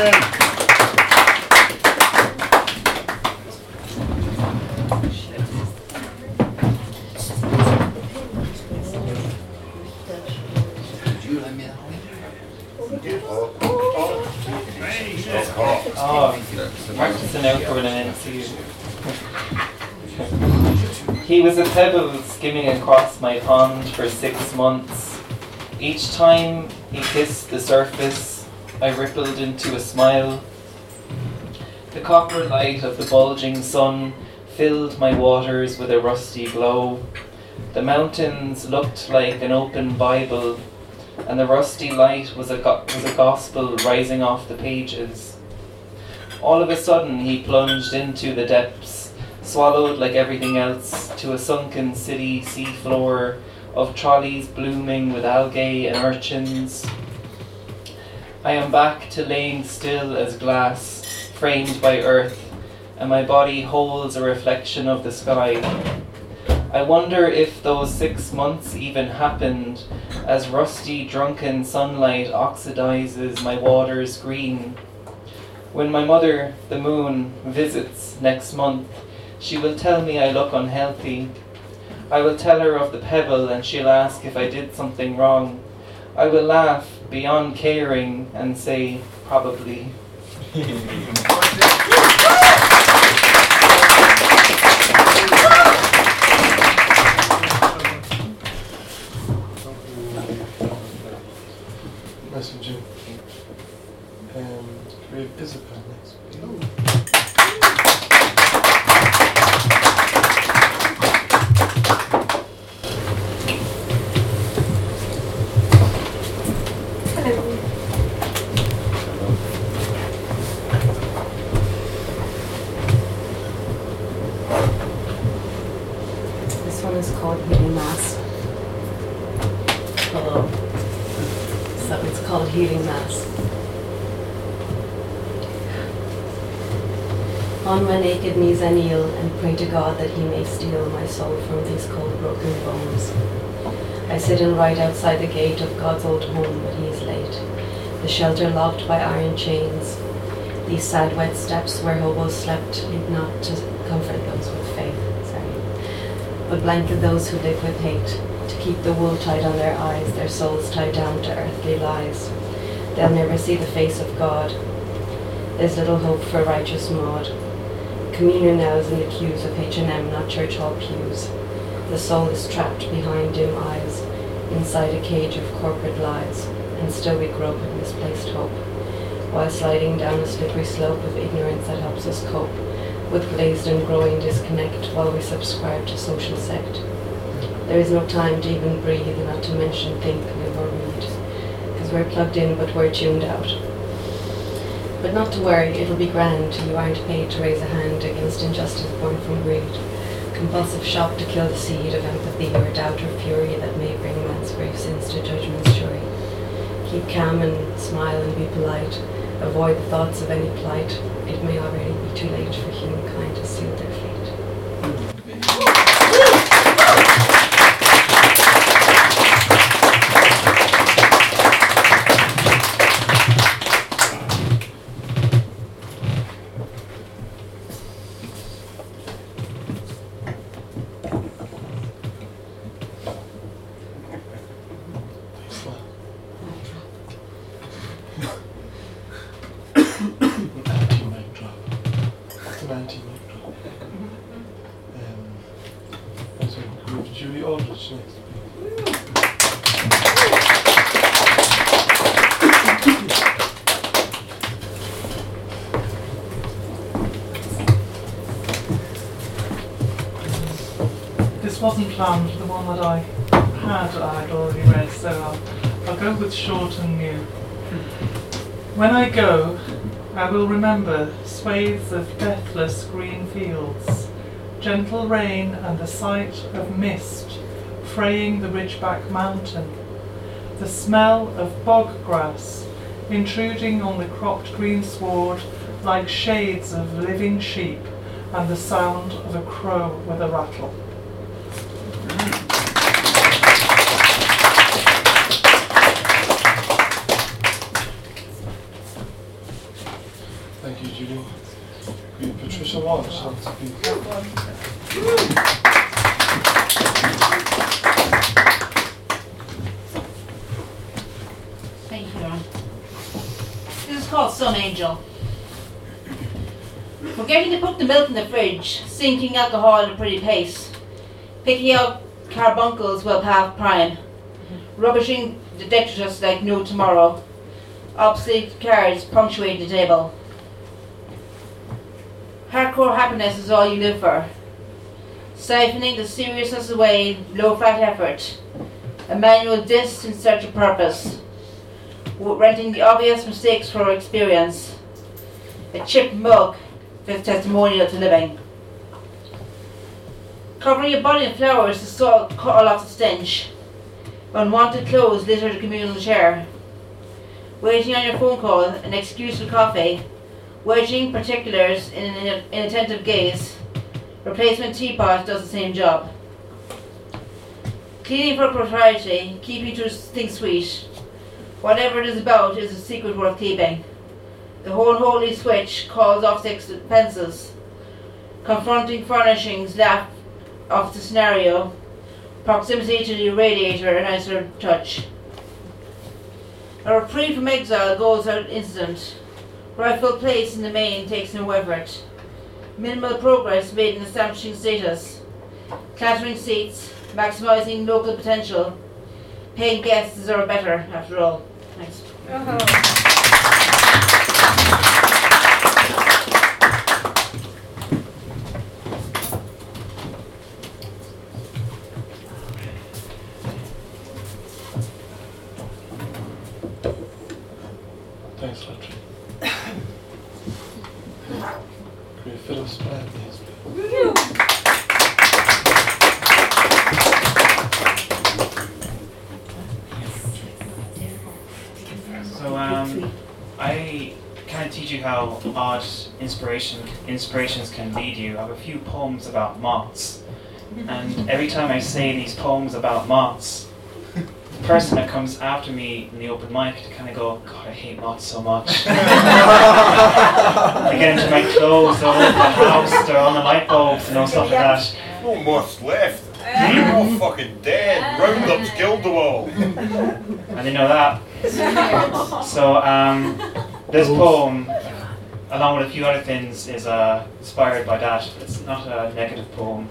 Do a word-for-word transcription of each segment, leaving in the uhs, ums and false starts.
Practicing out for an N C U. He was a pebble skimming across my pond for six months. Each time he kissed the surface, I rippled into a smile. The copper light of the bulging sun filled my waters with a rusty glow. The mountains looked like an open Bible, and the rusty light was a, go- was a gospel rising off the pages. All of a sudden he plunged into the depths, swallowed like everything else, to a sunken city seafloor of trolleys blooming with algae and urchins. I am back to laying still as glass, framed by earth, and my body holds a reflection of the sky. I wonder if those six months even happened, as rusty, drunken sunlight oxidizes my waters green. When my mother, the moon, visits next month, she will tell me I look unhealthy. I will tell her of the pebble and she'll ask if I did something wrong. I will laugh beyond caring and say, probably. Messaging. And we have Isabel next. This one is called Healing Mass. Hello. So it's called Healing Mass. On my naked knees I kneel and pray to God that He may steal my soul from these cold broken bones. I sit and write outside the gate of God's old home, but He is late. The shelter locked by iron chains. These sad wet steps where hobos slept lead not to comfort those with faith, sorry, but blanket those who live with hate, to keep the wool tied on their eyes, their souls tied down to earthly lies. They'll never see the face of God. There's little hope for righteous Maud. Communion now is in the queues of H and M, not church hall pews. The soul is trapped behind dim eyes, inside a cage of corporate lies, and still we grope in misplaced hope, while sliding down a slippery slope of ignorance that helps us cope with glazed and growing disconnect while we subscribe to social sect. There is no time to even breathe, not to mention think, live or read, because we're plugged in but we're tuned out. But not to worry, it'll be grand. You aren't paid to raise a hand against injustice born from greed. Compulsive shock to kill the seed of empathy or doubt or fury that may bring man's grave sins to judgment's jury. Keep calm and smile and be polite. Avoid the thoughts of any plight. It may already be too late for humankind to seal their fate. Wasn't planned, the one that I had I had already read, so I'll, I'll go with short and new. When I go, I will remember swathes of deathless green fields, gentle rain and the sight of mist fraying the ridgeback mountain, the smell of bog grass intruding on the cropped greensward like shades of living sheep, and the sound of a crow with a rattle. Thank you, Judy. Queen Patricia Walsh. That's a big- Thank you, Ron. This is called Sun Angel. Forgetting to put the milk in the fridge, sinking alcohol at a pretty pace, picking out carbuncles well past prime, rubbishing the detritus like no tomorrow, obsolete cards punctuate the table. Hardcore happiness is all you live for, siphoning the seriousness away, low-fat effort, a manual disc in search of purpose, renting the obvious mistakes for experience, a chipped mug that's testimonial to living. Covering your body in flowers to so- call off the stench, unwanted clothes litter the communal chair, waiting on your phone call, an excuse for coffee, waiting particulars in an inattentive gaze, replacement teapot does the same job. Cleaning for propriety, keeping to things sweet, whatever it is about is a secret worth keeping. The whole holy switch calls off six pencils. Confronting furnishings laugh off the scenario. Proximity to the radiator, a nicer touch. A reprieve from exile goes out incident. Rightful place in the main takes no effort. Minimal progress made in establishing status. Clattering seats, maximising local potential. Paying guests deserve better, after all. Thanks. Thanks, Patrick. Queen Phyllis Brand, please. So um, I can't teach you how odd inspiration inspirations can lead you. I have a few poems about moths, and every time I say these poems about moths, the person that comes after me in the open mic to kind of go, God, I hate moths so much. They get into my clothes, they're all over the house, they're on the light bulbs and all stuff like that. No moths left. They're all fucking dead. Roundup's killed them all. I didn't know that. So um, this poem, along with a few other things, is uh, inspired by that. It's not a negative poem.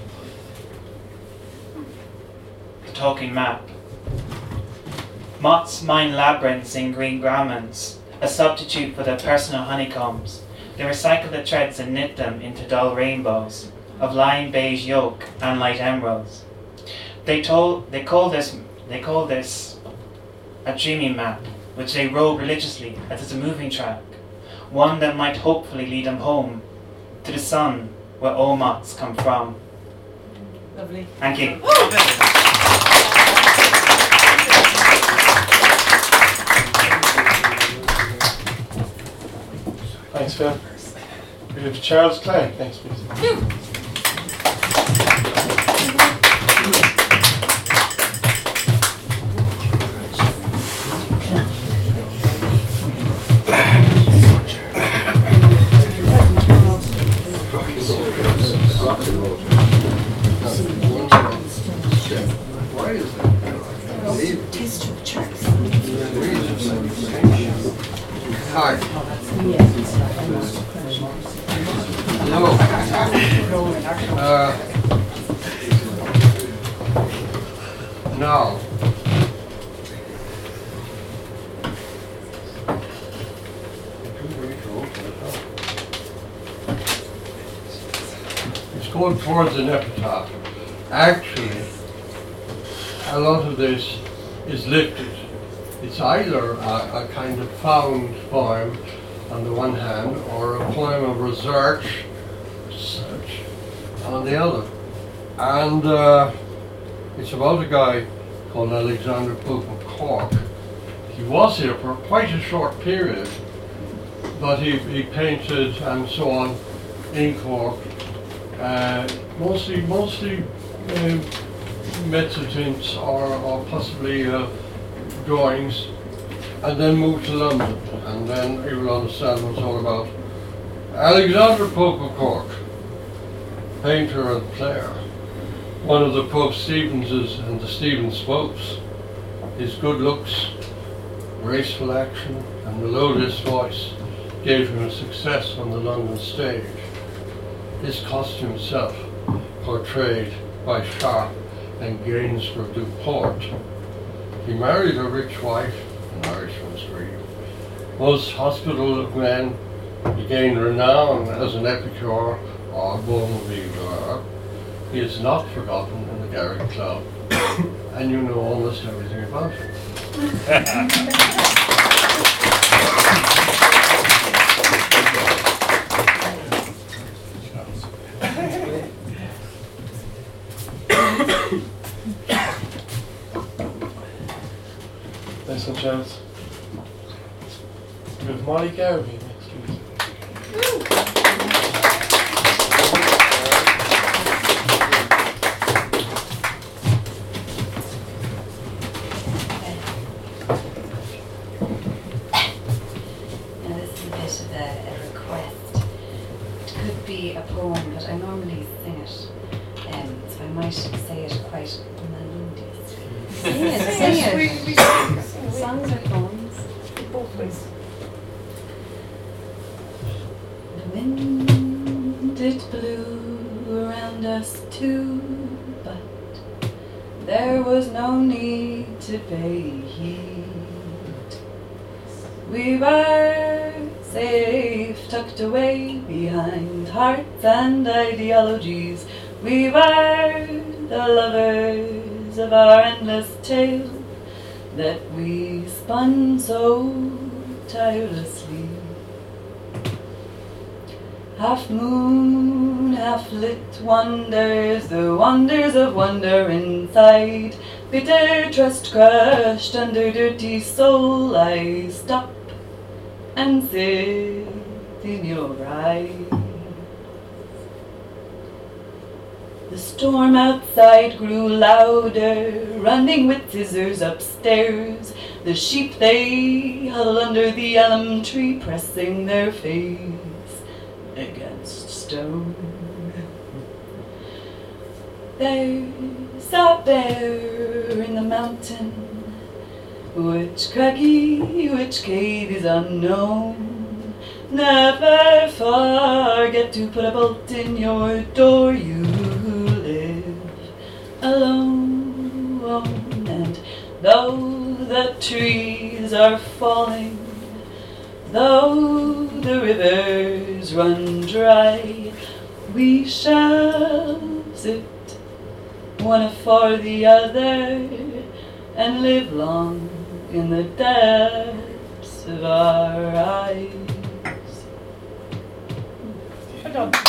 The Talking Map. Moths mine labyrinths in green garments, a substitute for their personal honeycombs. They recycle the threads and knit them into dull rainbows of lime beige yolk and light emeralds. They told they call this they call this a dreaming map, which they robe religiously as it's a moving track, one that might hopefully lead them home to the sun where all moths come from. Lovely. Thank you. Thanks, Phil. We have Charles Clay. Thanks, please. Hi. Hello. Uh, now, it's going towards an epitaph. Actually, a lot of this is lifted. It's either a, a kind of found poem on the one hand, or a poem of research, research on the other. And uh, it's about a guy called Alexander Pope of Cork. He was here for quite a short period, but he, he painted and so on in Cork, uh, mostly mostly uh, mezzotints or, or possibly uh, drawings, and then moved to London, and then you will understand what it's all about. Alexander Pope of Cork, painter and player, one of the Pope Stevenses and the Stevens Popes. His good looks, graceful action and melodious voice gave him success on the London stage. His costume self, portrayed by Sharp and Gainsborough du Port. He married a rich wife, an Irishman's dream. Most hospitable of men, he gained renown as an epicure or bon viveur. He is not forgotten in the Garrick Club, and you know almost everything about him. Nice one, Charles. We have Molly Garvey next week. Now this is a bit of a, a request. It could be a poem, but I normally sing it, um, so I might say it quite melodiously. Sing it, sing it. Songs or poems? Both ways. The wind, it blew around us too, but there was no need to pay heed. We were safe, tucked away behind hearts and ideologies. We were the lovers of our endless tale that we spun so tirelessly. Half moon, half lit wonders, the wonders of wonder inside. Bitter trust crushed under dirty soul, I stop and sit in your eyes. The storm outside grew louder, running with scissors upstairs. The sheep, they huddled under the elm tree, pressing their face against stone. There's a bear in the mountain, which craggy, which cave is unknown. Never forget to put a bolt in your door. You alone, and though the trees are falling, though the rivers run dry, we shall sit one for the other and live long in the depths of our eyes. Well done.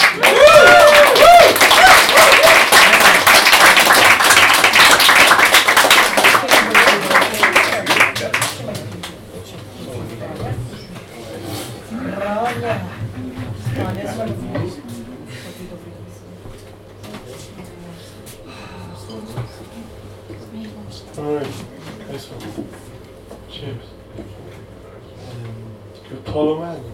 Alright, nice one. Cheers. Um, good tall man.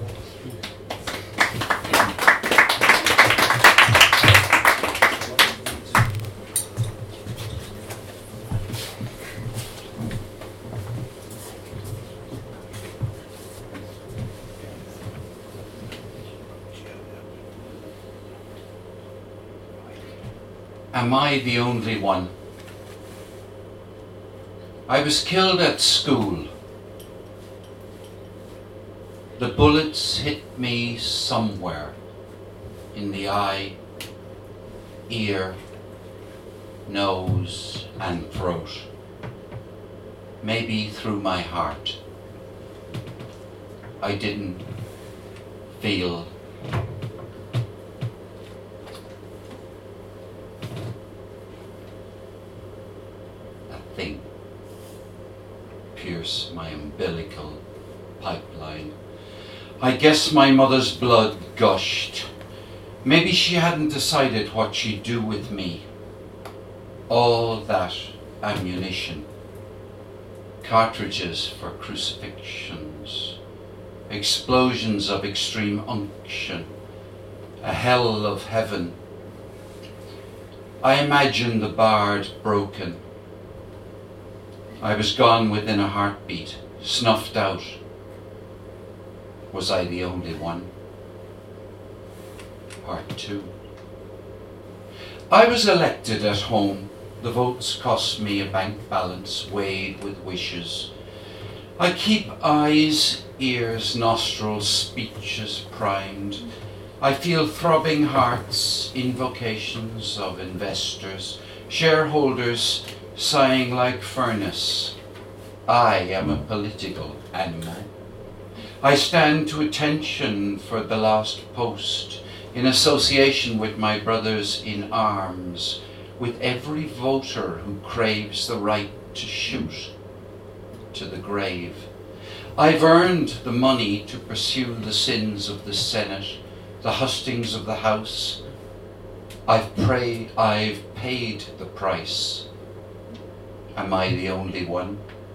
Am I the only one? I was killed at school. The bullets hit me somewhere in the eye, ear, nose and throat. Maybe through my heart. I didn't feel thing pierce my umbilical pipeline. I guess my mother's blood gushed. Maybe she hadn't decided what she'd do with me. All that ammunition, cartridges for crucifixions, explosions of extreme unction, a hell of heaven. I imagine the bard broken. I was gone within a heartbeat, snuffed out. Was I the only one? Part two. I was elected at home. The votes cost me a bank balance weighed with wishes. I keep eyes, ears, nostrils, speeches primed. I feel throbbing hearts, invocations of investors, shareholders sighing like furnace. I am a political animal. I stand to attention for the last post, in association with my brothers in arms, with every voter who craves the right to shoot to the grave. I've earned the money to pursue the sins of the Senate, the hustings of the House. I've prayed, I've paid the price. Am I the only one?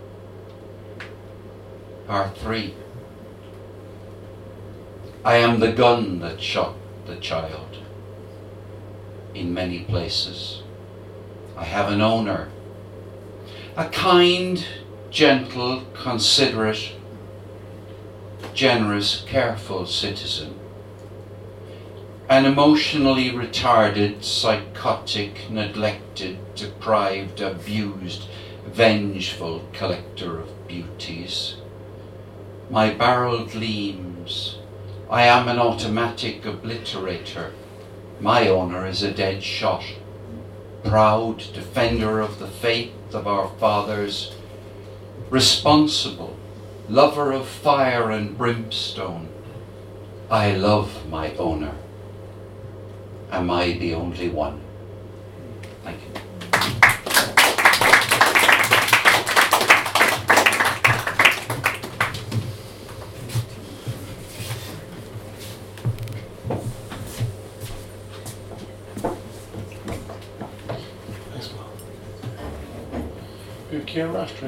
Part three. I am the gun that shot the child. In many places, I have an owner, a kind, gentle, considerate, generous, careful citizen, an emotionally retarded, psychotic, neglected, deprived, abused, vengeful collector of beauties. My barrel gleams. I am an automatic obliterator. My owner is a dead shot. Proud defender of the faith of our fathers, responsible, lover of fire and brimstone. I love my owner. Am I the only one? Thank you. Thanks, Paul. Good care, Master.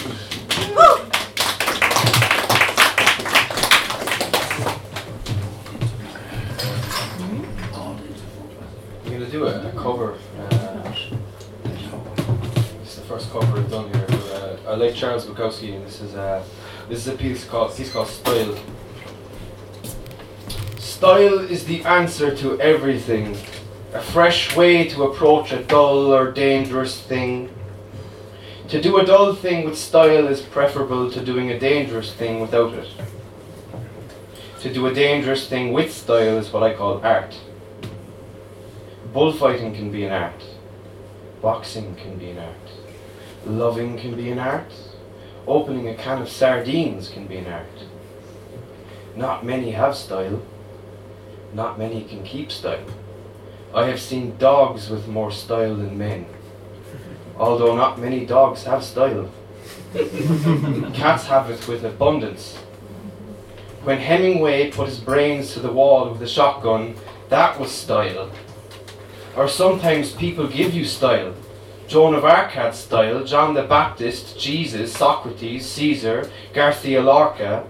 I'm going to do a, a cover. Uh, this is the first cover I've done here. Uh, I like Charles Bukowski, and this is a this is a piece called piece called Style. Style is the answer to everything. A fresh way to approach a dull or dangerous thing. To do a dull thing with style is preferable to doing a dangerous thing without it. To do a dangerous thing with style is what I call art. Bullfighting can be an art. Boxing can be an art. Loving can be an art. Opening a can of sardines can be an art. Not many have style. Not many can keep style. I have seen dogs with more style than men. Although not many dogs have style. Cats have it with abundance. When Hemingway put his brains to the wall with a shotgun, that was style. Or sometimes people give you style. Joan of Arc had style, John the Baptist, Jesus, Socrates, Caesar, Garcia Lorca.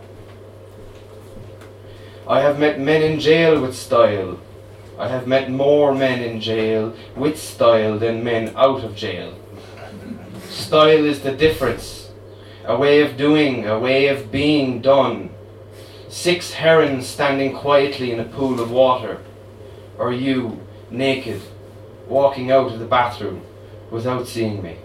I have met men in jail with style. I have met more men in jail with style than men out of jail. Style is the difference. A way of doing, a way of being done. Six herons standing quietly in a pool of water. Or you, naked, walking out of the bathroom without seeing me.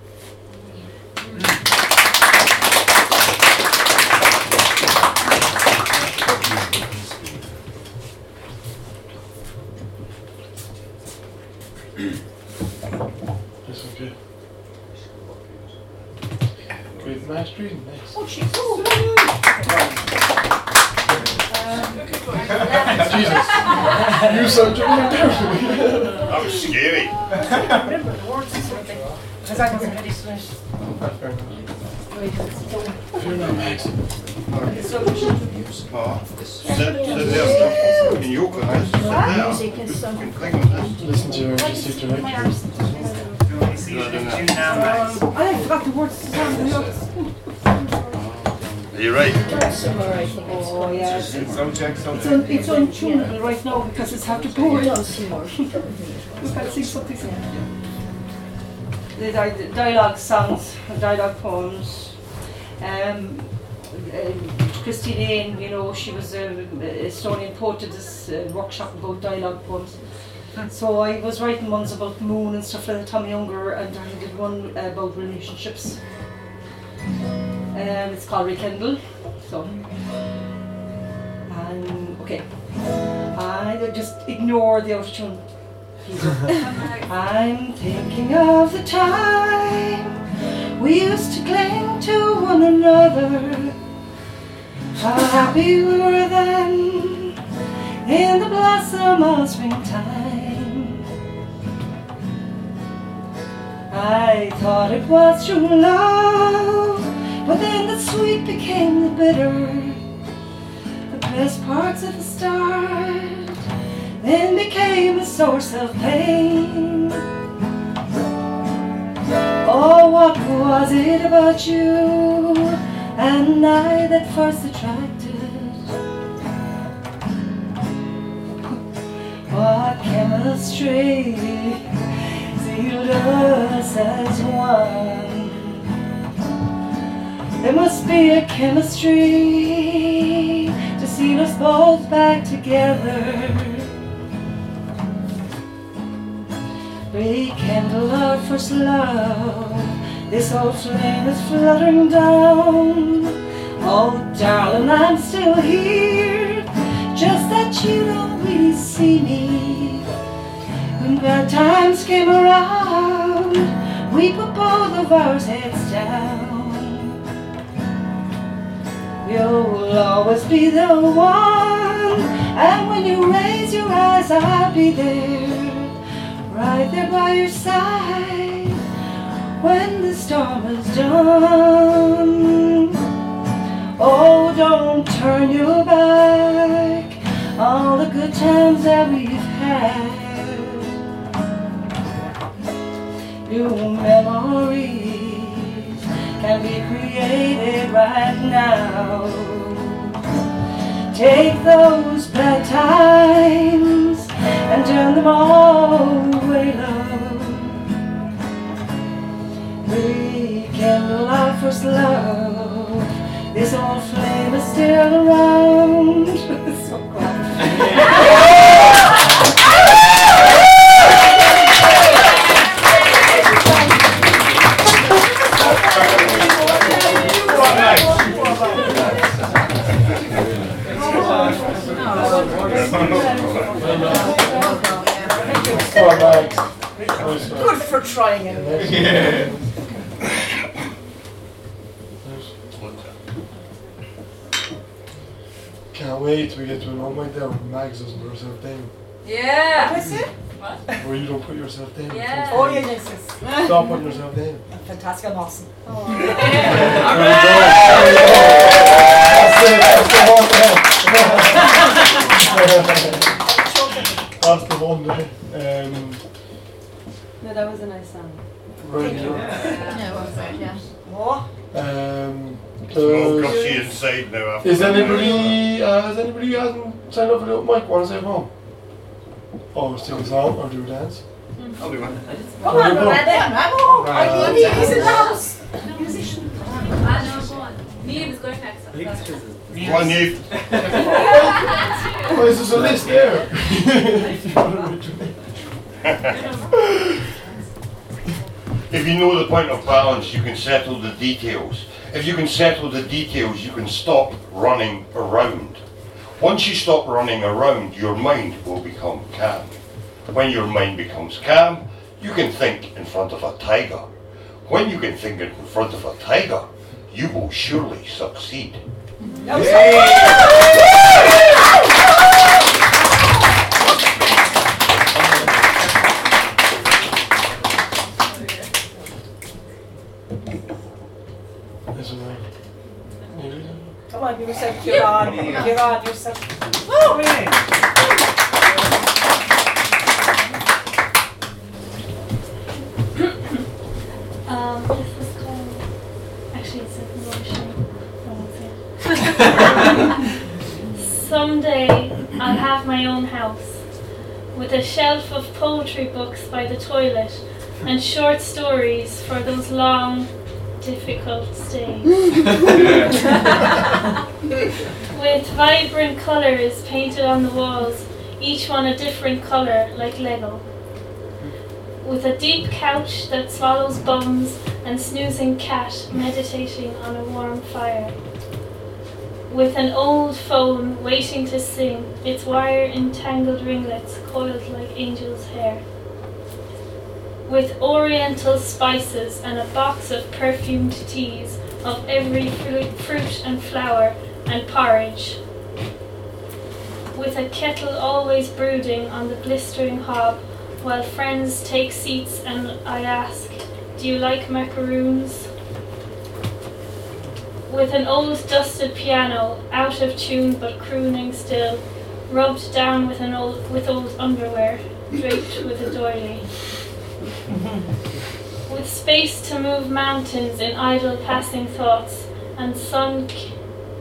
That's okay. Good mastery, nice. Oh, she's so Jesus, you sound terrible. That was scary. remember the words or something. Because I wasn't ready to it. Sit, sit there. In your class. Sit there. Music is so Fucking thing with this. Listen to your artistic director. I forgot the words to the song. you right? Oh, yeah. It's, Sound check, sound it's, check. un, it's untunable right now because it's hard to pour it. We've got to sing something. The di- dialogue songs, dialogue poems. Um, uh, Christine Ain, you know, she was an Estonian poet, did this uh, workshop about dialogue poems. So I was writing ones about the moon and stuff like that, Tommy Younger, and I did one about relationships. Um, it's called Rekindle. So, and okay, I just ignore the auto-tune. I'm thinking of the time we used to cling to one another. How happy we were then in the blossom of springtime. I thought it was true love, but then the sweet became the bitter. The best parts of the start then became a source of pain. Oh, what was it about you and I that first attracted? What chemistry sealed us as one? There must be a chemistry to seal us both back together. Rekindle our first love. This old flame is fluttering down. Oh, darling, I'm still here. Just that you don't really see me. When bad times came around, we put both of our heads down. You'll always be the one, and when you raise your eyes, I'll be there, right there by your side, when the storm is done. Oh, don't turn your back on the good times that we've had. New memories can be created right now. Take those bad times and turn them all away, love. Rekindle our first love. This old flame is still around. So good for trying it. Yeah. Can't wait till we get to an all night there when Mags doesn't put herself down. Yeah. What's it? What? Where you don't put yourself down. Yeah. Oh, yeah, yes, yes. Stop putting yourself down. Fantastic and awesome. Oh. That's the one there. Um, No, that was a nice song. right Yeah, here. what was that? Yeah. What? Um, It's all does- gushy inside now after Is that. anybody, uh, has anybody who hasn't signed up for the open mic want to stay home? Or sing a song or do a dance? I'll do one. Come on, Miranda. Mamo. Right. He's in the house. Musician. I know, go on. Neve is going next. Go on, Neve. Oh, is there a list there? If you know the point of balance, you can settle the details. If you can settle the details, you can stop running around. Once you stop running around, your mind will become calm. When your mind becomes calm, you can think in front of a tiger. When you can think in front of a tiger, you will surely succeed. Come on, give yourself, give on, give on yourself. Oh, really? Um, this is called, actually it's a promotion. I won't say it. Someday I'll have my own house, with a shelf of poetry books by the toilet and short stories for those long, difficult stays. With vibrant colours painted on the walls, each one a different colour like Lego. With a deep couch that swallows bums and snoozing cat meditating on a warm fire. With an old phone waiting to sing, its wire entangled ringlets coiled like angel's hair. With oriental spices and a box of perfumed teas of every fruit, fruit and flower and porridge. With a kettle always brooding on the blistering hob, while friends take seats and I ask, do you like macaroons? With an old dusted piano, out of tune but crooning still, rubbed down with an old with old underwear, draped with a doily. With space to move mountains in idle passing thoughts, and sun. C-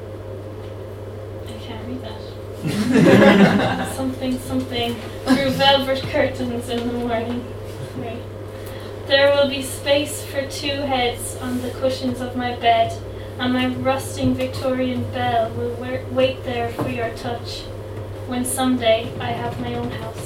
I can't read that. something, something through velvet curtains in the morning. Right. There will be space for two heads on the cushions of my bed, and my rusting Victorian bell will wa- wait there for your touch when someday I have my own house.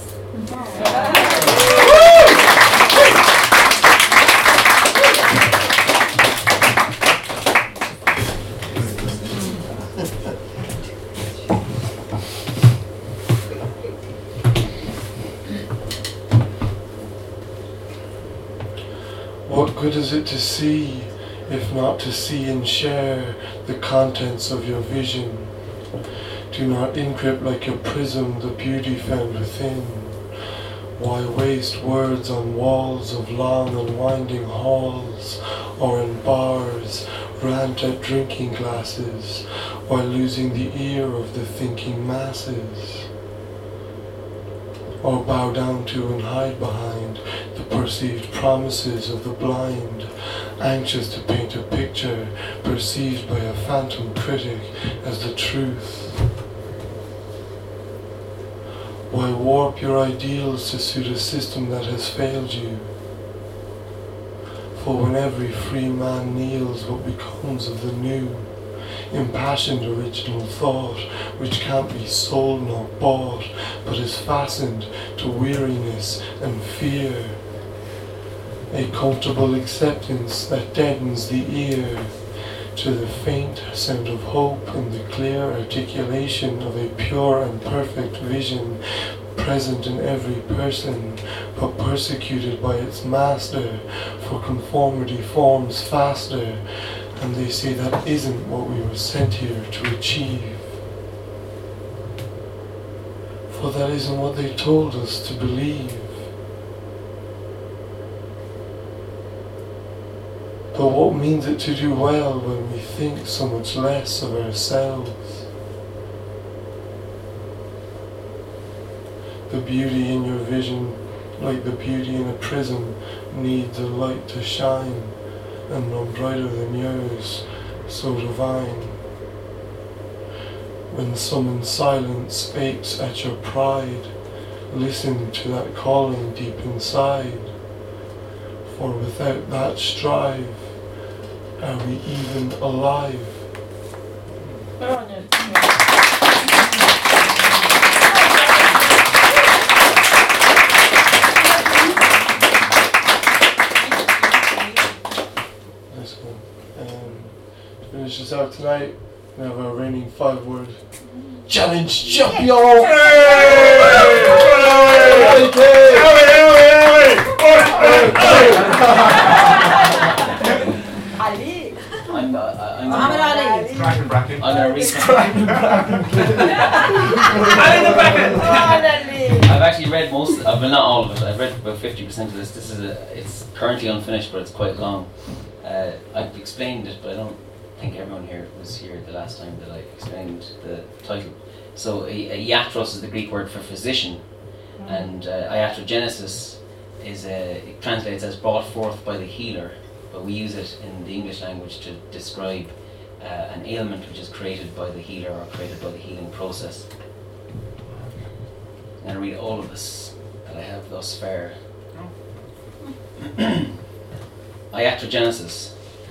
What good is it to see, if not to see and share the contents of your vision? Do not encrypt like a prism the beauty found within. Why waste words on walls of long and winding halls, or in bars, rant at drinking glasses, while losing the ear of the thinking masses? Or bow down to and hide behind the perceived promises of the blind, anxious to paint a picture perceived by a phantom critic as the truth? Why warp your ideals to suit a system that has failed you? For when every free man kneels, what becomes of the new, impassioned original thought, which can't be sold nor bought, but is fastened to weariness and fear? A comfortable acceptance that deadens the ear to the faint sound of hope and the clear articulation of a pure and perfect vision present in every person, but persecuted by its master, for conformity forms faster, and they say that isn't what we were sent here to achieve. For that isn't what they told us to believe. But what means it to do well when we think so much less of ourselves? The beauty in your vision, like the beauty in a prism, needs a light to shine, and none brighter than yours, so divine. When some in silence aches at your pride, listen to that calling deep inside. For without that strive, are we even alive? Nice one. Um, to finish this out tonight, we have our reigning five-word challenge champion! Ali. I'm, uh, I'm Muhammad Ali. Dragon bracket. I'm gonna read. I've actually read most, uh, well not all of it. I've read about fifty percent of this. This is a, it's currently unfinished, but it's quite long. Uh, I've explained it, but I don't think everyone here was here the last time that I explained the title. So, a, a iatros is the Greek word for physician, mm. and uh, iatrogenesis is a, it translates as brought forth by the healer, but we use it in the English language to describe uh, an ailment which is created by the healer or created by the healing process. I'm going to read all of this that I have thus far. Iatrogenesis.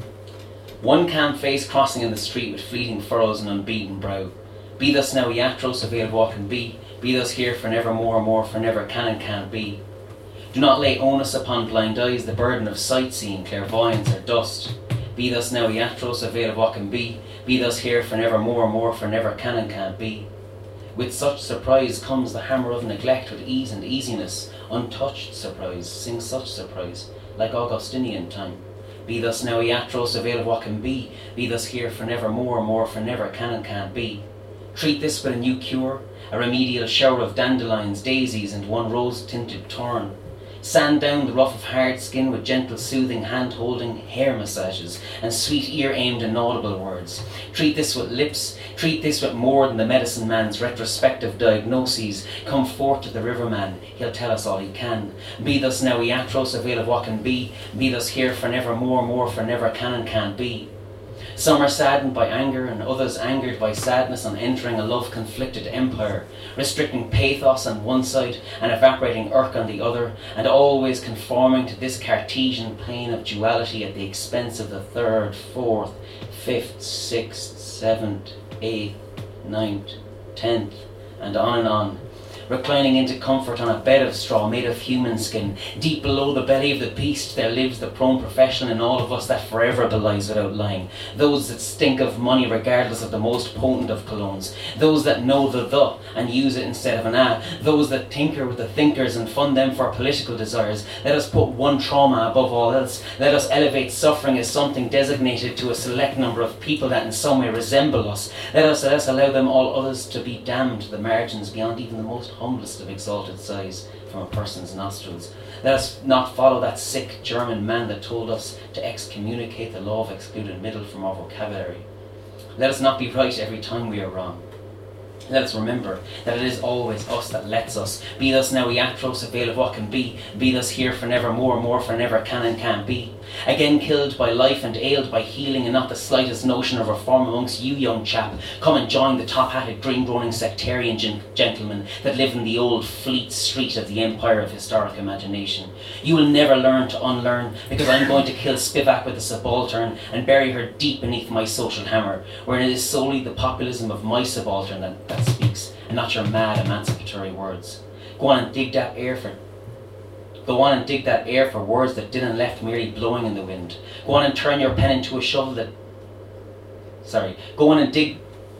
One calm face crossing in the street with fleeting furrows and unbeaten brow. Be thus now Iatros, a veiled walk and be. Be thus here for never more, more for never can and can't be. Do not lay onus upon blind eyes the burden of sightseeing, clairvoyance or dust. Be thus now Iatros, a veil of what can be. Be thus here for never more, more for never can and can't be. With such surprise comes the hammer of neglect with ease and easiness. Untouched surprise, sing such surprise, like Augustinian time. Be thus now Iatros, a veil of what can be. Be thus here for never more, more for never can and can't be. Treat this with a new cure, a remedial shower of dandelions, daisies and one rose-tinted thorn. Sand down the rough of hard skin with gentle soothing hand-holding hair massages and sweet ear-aimed inaudible words. Treat this with lips, treat this with more than the medicine man's retrospective diagnoses. Come forth to the riverman, he'll tell us all he can. Be thus now Iatros, a veil of what can be. Be thus here for never more, more for never can and can't be. Some are saddened by anger and others angered by sadness on entering a love-conflicted empire, restricting pathos on one side and evaporating irk on the other, and always conforming to this Cartesian plane of duality at the expense of the third, fourth, fifth, sixth, seventh, eighth, ninth, tenth, and on and on. Reclining into comfort on a bed of straw made of human skin, deep below the belly of the beast there lives the prone profession in all of us that forever belies without lying. Those that stink of money regardless of the most potent of colognes. Those that know the the and use it instead of an ah. Those that tinker with the thinkers and fund them for political desires. Let us put one trauma above all else. Let us elevate suffering as something designated to a select number of people that in some way resemble us. Let us, let us allow them all others to be damned to the margins beyond even the most humblest of exalted sighs from a person's nostrils. Let us not follow that sick German man that told us to excommunicate the law of excluded middle from our vocabulary. Let us not be right every time we are wrong. Let us remember that it is always us that lets us. Be thus now Iatros, a veil of what can be. Be thus here for never more, more for never can and can't be. Again killed by life and ailed by healing and not the slightest notion of reform amongst you, young chap. Come and join the top-hatted, green-groaning sectarian gen- gentlemen that live in the old fleet street of the empire of historic imagination. You will never learn to unlearn, because I'm going to kill Spivak with a subaltern and bury her deep beneath my social hammer, wherein it is solely the populism of my subaltern that, that speaks, and not your mad emancipatory words. Go on and dig that air for Go on and dig that air for words that didn't left merely blowing in the wind. Go on and turn your pen into a shovel that Sorry. Go on and dig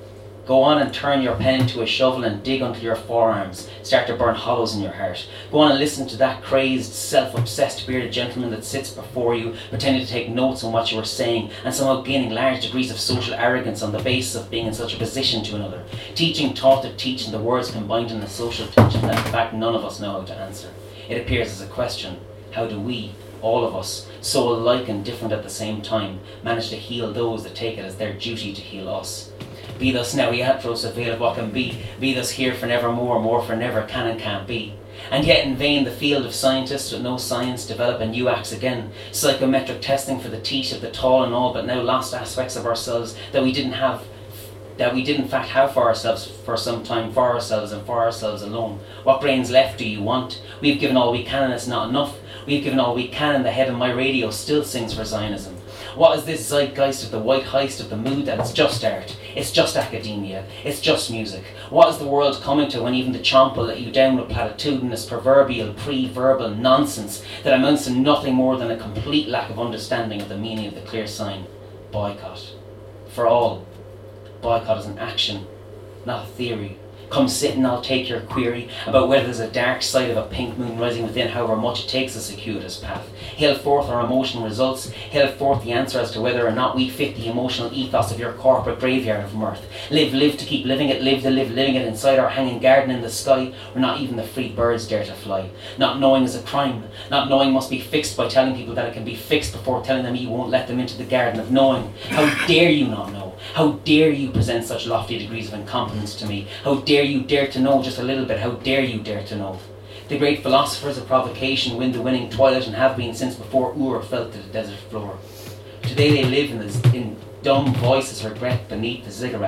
Go on and turn your pen into a shovel and dig until your forearms start to burn hollows in your heart. Go on and listen to that crazed, self-obsessed bearded gentleman that sits before you, pretending to take notes on what you are saying and somehow gaining large degrees of social arrogance on the basis of being in such a position to another. Teaching taught to teach and the words combined in a social tension that in fact none of us know how to answer. It appears as a question. How do we, all of us, so alike and different at the same time, manage to heal those that take it as their duty to heal us? Be thus now Iatros, a veil of what can be. Be thus here for never more, more for never can and can't be. And yet in vain the field of scientists with no science develop a new axe again. Psychometric testing for the teeth of the tall and all but now lost aspects of ourselves that we didn't have that we did in fact have for ourselves for some time, for ourselves and for ourselves alone. What brains left do you want? We've given all we can and it's not enough. We've given all we can and the head of my radio still sings for Zionism. What is this zeitgeist of the white heist of the mood that it's just art, it's just academia, it's just music? What is the world coming to when even the chomp will let you down with platitudinous, proverbial, pre-verbal nonsense that amounts to nothing more than a complete lack of understanding of the meaning of the clear sign? Boycott. For all. Boycott is an action, not a theory. Come sit and I'll take your query about whether there's a dark side of a pink moon rising within however much it takes a circuitous path. Hail forth our emotional results, hail forth the answer as to whether or not we fit the emotional ethos of your corporate graveyard of mirth. Live, live to keep living it, live to live living it inside our hanging garden in the sky where not even the free birds dare to fly. Not knowing is a crime, not knowing must be fixed by telling people that it can be fixed before telling them you won't let them into the garden of knowing. How dare you not know? How dare you present such lofty degrees of incompetence to me? How dare you dare to know just a little bit? How dare you dare to know? The great philosophers of provocation win the winning twilight and have been since before Ur fell to the desert floor. Today they live in, this, in dumb voices regret beneath the ziggurat,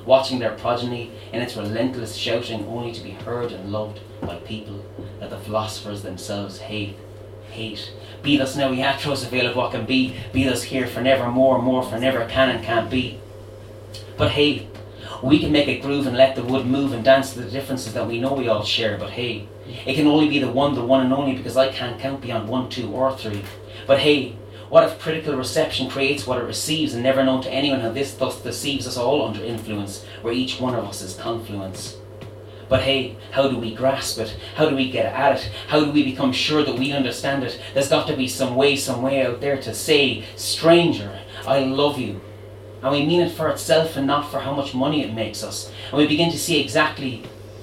watching their progeny in its relentless shouting, only to be heard and loved by people that the philosophers themselves hate. Hate. Be thus now Iatros, avail of what can be, be thus here for never more, more for never can and can't be. But hey, we can make a groove and let the wood move and dance to the differences that we know we all share, but hey, it can only be the one, the one and only, because I can't count beyond one, two or three. But hey, what if critical reception creates what it receives, and never known to anyone how this thus deceives us all under influence, where each one of us is confluence? But hey, how do we grasp it? How do we get at it? How do we become sure that we understand it? There's got to be some way, some way out there to say, stranger, I love you. And we mean it for itself and not for how much money it makes us. And we begin to see exactly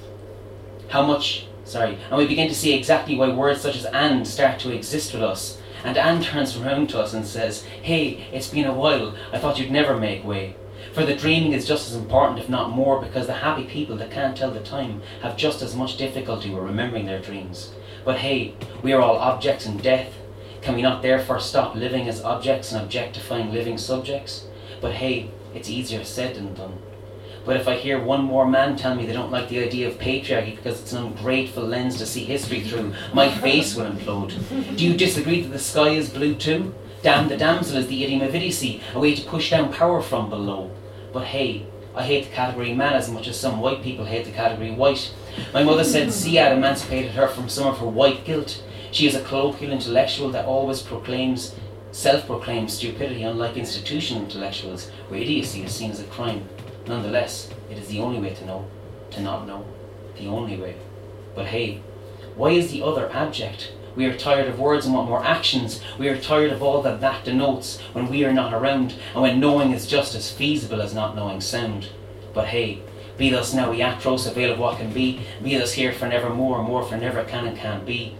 how much, sorry, and we begin to see exactly why words such as and start to exist with us. And Anne turns around to us and says, hey, it's been a while, I thought you'd never make way. For the dreaming is just as important, if not more, because the happy people that can't tell the time have just as much difficulty with remembering their dreams. But hey, we are all objects in death. Can we not therefore stop living as objects and objectifying living subjects? But hey, it's easier said than done. But if I hear one more man tell me they don't like the idea of patriarchy because it's an ungrateful lens to see history through, my face will implode. Do you disagree that the sky is blue too? Damn the damsel is the idiom of idiocy, a way to push down power from below. But hey, I hate the category man as much as some white people hate the category white. My mother said Siad emancipated her from some of her white guilt. She is a colloquial intellectual that always proclaims, self-proclaims stupidity, unlike institutional intellectuals, where idiocy is seen as a crime. Nonetheless, it is the only way to know, to not know, the only way. But hey, why is the other abject? We are tired of words and want more actions. We are tired of all that that denotes when we are not around, and when knowing is just as feasible as not knowing sound. But hey, be thus now Iatros, avail of what can be, be thus here for never more, more for never can and can't be.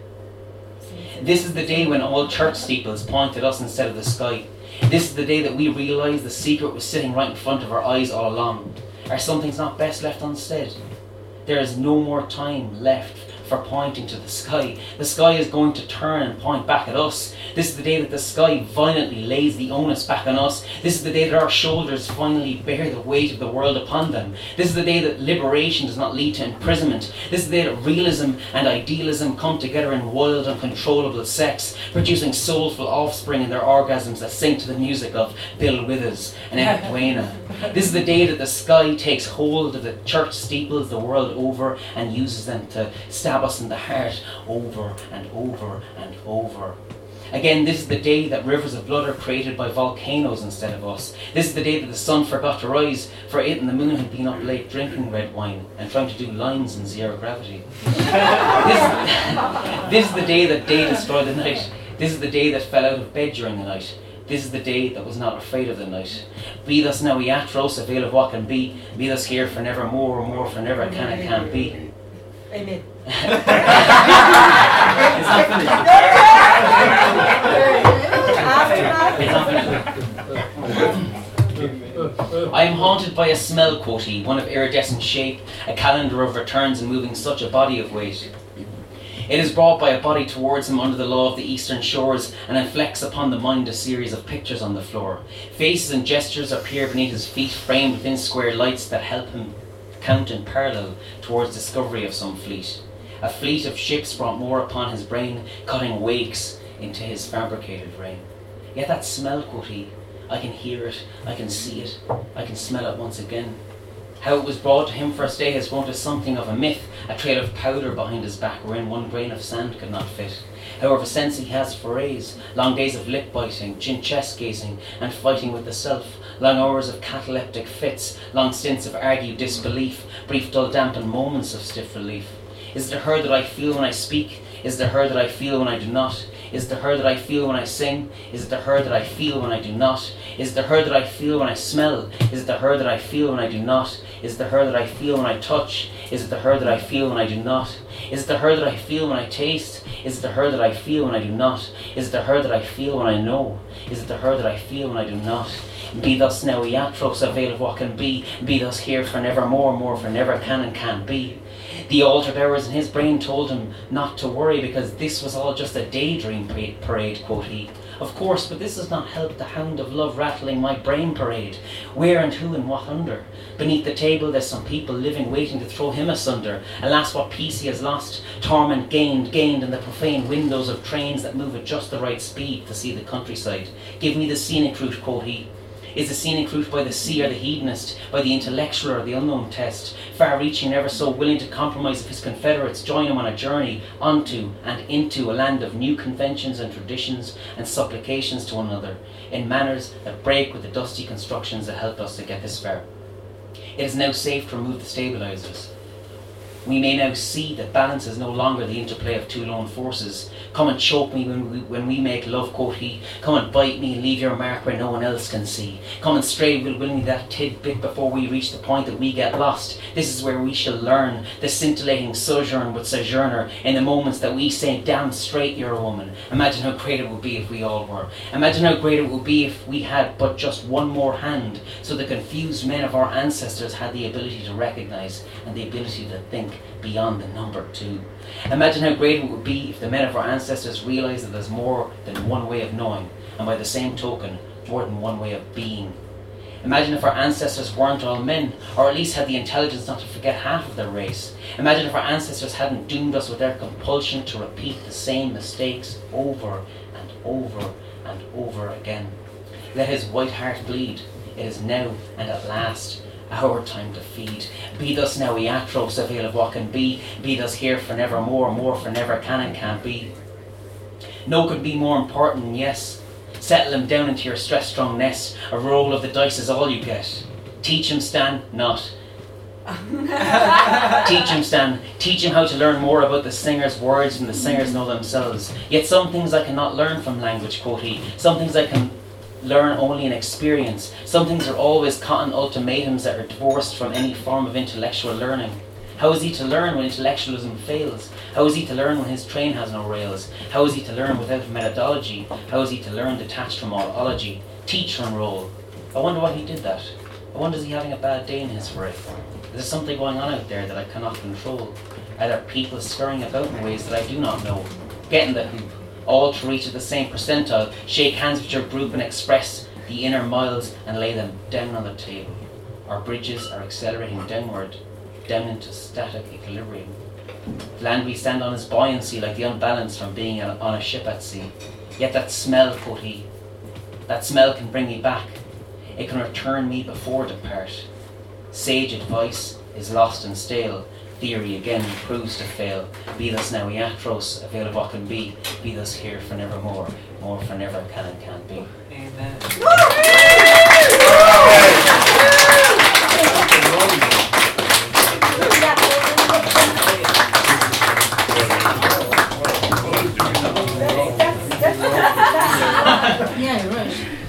This is the day when all church steeples point at us instead of the sky. This is the day that we realise the secret was sitting right in front of our eyes all along. Are some things not best left unsaid? There is no more time left for pointing to the sky. The sky is going to turn and point back at us. This is the day that the sky violently lays the onus back on us. This is the day that our shoulders finally bear the weight of the world upon them. This is the day that liberation does not lead to imprisonment. This is the day that realism and idealism come together in wild, uncontrollable sex, producing soulful offspring in their orgasms that sing to the music of Bill Withers and Emmett Buena. This is the day that the sky takes hold of the church steeples the world over and uses them to stab us in the heart over and over and over. Again, this is the day that rivers of blood are created by volcanoes instead of us. This is the day that the sun forgot to rise, for it and the moon had been up late drinking red wine and trying to do lines in zero gravity. this, this is the day that day destroyed the night. This is the day that fell out of bed during the night. This is the day that was not afraid of the night. Be thus now Iatros, avail of what can be. Be thus here for never more, or more for never can and can't be. Amen. It's not finished. It's not finished. I am haunted by a smell, quote he, one of iridescent shape, a calendar of returns and moving such a body of weight. It is brought by a body towards him under the law of the eastern shores, and inflects upon the mind a series of pictures on the floor. Faces and gestures appear beneath his feet, framed within square lights that help him count in parallel towards discovery of some fleet. A fleet of ships brought more upon his brain, cutting wakes into his fabricated rain. Yet that smell, quote he, I can hear it, I can see it, I can smell it once again. How it was brought to him first day has grown to something of a myth, a trail of powder behind his back wherein one grain of sand could not fit. However sense he has forays, long days of lip biting, chin chest gazing, and fighting with the self, long hours of cataleptic fits, long stints of argued disbelief, brief dull dampened moments of stiff relief. Is it her that I feel when I speak? Is it her that I feel when I do not? Is it her that I feel when I sing? Is it her that I feel when I do not? Is it her that I feel when I smell? Is it her that I feel when I do not? Is it her that I feel when I touch? Is it her that I feel when I do not? Is it her that I feel when I taste? Is it her that I feel when I do not? Is it her that I feel when I know? Is it her that I feel when I do not? Be thus now Iatros, avail of what can be. Be thus here for never more, more for never can and can't be. The altered hours in his brain told him not to worry, because this was all just a daydream parade, quote he. Of course, but this does not help the hound of love rattling my brain parade. Where and who and what under? Beneath the table there's some people living, waiting to throw him asunder. Alas, what peace he has lost, torment gained, gained in the profane windows of trains that move at just the right speed to see the countryside. Give me the scenic route, quote he. Is the scenic route by the sea or the hedonist, by the intellectual or the unknown test, far-reaching, never so willing to compromise if his confederates join him on a journey onto and into a land of new conventions and traditions and supplications to one another, in manners that break with the dusty constructions that helped us to get this far. It is now safe to remove the stabilizers. We may now see that balance is no longer the interplay of two lone forces. Come and choke me when we, when we make love, quote he. Come and bite me and leave your mark where no one else can see. Come and stray will will me that tidbit before we reach the point that we get lost. This is where we shall learn the scintillating sojourn with sojourner in the moments that we say, damn straight you're a woman. Imagine how great it would be if we all were. Imagine how great it would be if we had but just one more hand, so the confused men of our ancestors had the ability to recognize and the ability to think beyond the number two. Imagine how great it would be if the men of our ancestors realised that there's more than one way of knowing, and by the same token, more than one way of being. Imagine if our ancestors weren't all men, or at least had the intelligence not to forget half of their race. Imagine if our ancestors hadn't doomed us with their compulsion to repeat the same mistakes over and over and over again. Let his white heart bleed. It is now and at last our time to feed. Be thus now Iatros, avail of what can be. Be thus here for nevermore, more for never can and can't be. No could be more important than yes. Settle him down into your stress-strong nest. A roll of the dice is all you get. Teach him, Stan, not. Teach him, Stan. Teach him how to learn more about the singer's words than the singers know themselves. Yet some things I cannot learn from language, quote he. Some things I can learn only in experience. Some things are always cotton ultimatums that are divorced from any form of intellectual learning. How is he to learn when intellectualism fails? How is he to learn when his train has no rails? How is he to learn without methodology? How is he to learn detached from all ology? Teach and roll. I wonder why he did that. I wonder, is he having a bad day in his work? Is there something going on out there that I cannot control? Are there people scurrying about in ways that I do not know? Get in the hoop. All to reach at the same percentile. Shake hands with your group and express the inner miles and lay them down on the table. Our bridges are accelerating downward, down into static equilibrium. The land we stand on is buoyancy, like the unbalance from being on a ship at sea. Yet that smell, quote he, that smell can bring me back. It can return me before depart. Sage advice is lost and stale. Theory again proves to fail. Be thus now Iatros, avail of what can be. Be thus here for nevermore, more for never can and can't be. Yeah, you're right.